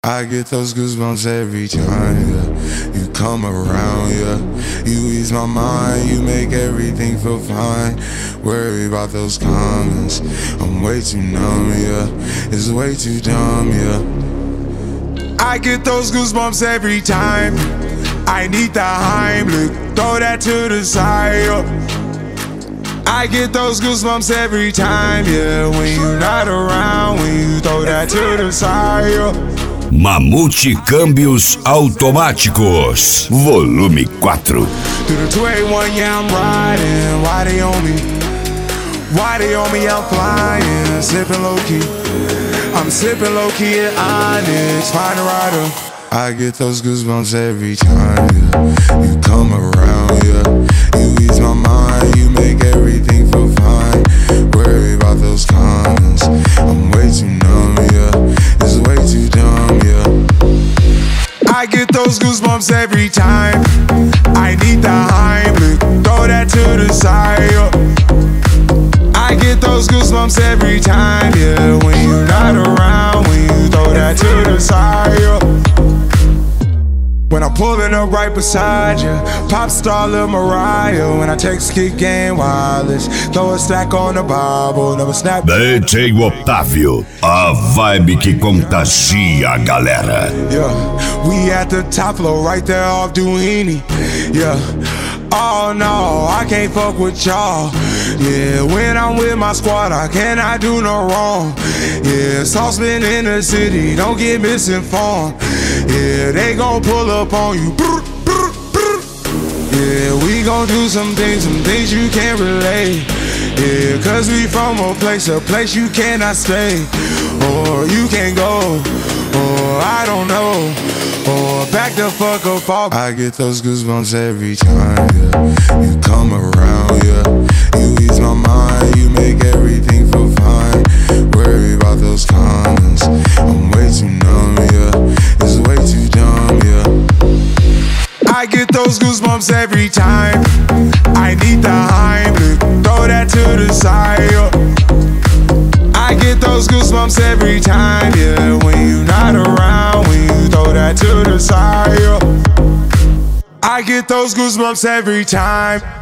I get those goosebumps every time, yeah. You come around, yeah. You ease my mind, you make everything feel fine. Worry about those comments, I'm way too numb, yeah. It's way too dumb, yeah. I get those goosebumps every time. I need the Heimlich, throw that to the side, yeah. I get those goosebumps every time, yeah. When you're not around, when you throw that to the side, yeah. Mamute Câmbios Automáticos, volume 4. Through the 281, yeah, I'm riding. Why they on me? Why they on me? I'm flying, sipping low key. I'm sipping low key at Onyx, find a rider. I get those goosebumps every time, yeah. You come around, yeah. You ease my mind, you make everything feel fine. Worry about those comments, I'm way too numb, yeah. It's way too dumb, yeah. I get those goosebumps every time. I need the Heimlich, throw that to the side, yeah. I get those goosebumps every time, yeah. When you're not around, when you throw that to the side, yeah. When I'm pulling up right beside you, pop star Lil Mariah. When I text Kick Game Wireless, throw a stack on the Bible, never snap. DJ Otávio, a vibe que contagia a galera. Yeah, we at the top floor, right there off Duini. Yeah, oh no, I can't fuck with y'all. Yeah, when I'm with my squad, I cannot do no wrong. Yeah, saucepan in the city, don't get misinformed. Yeah, they gon' pull up on you. Yeah, we gon' do some things you can't relate. Yeah, cause we from a place you cannot stay. Or you can't go, or I don't know. Or back the fuck up off. I get those goosebumps every time, yeah. You come around, yeah. You ease my mind, you make everything feel fine. Worry about those comments, I'm way too numb, yeah. It's way too dumb, yeah. I get those goosebumps every time. I need the Heimlich, throw that to the side, yeah. I get those goosebumps every time, yeah. When you're not around, when you throw that to the side, yeah. I get those goosebumps every time.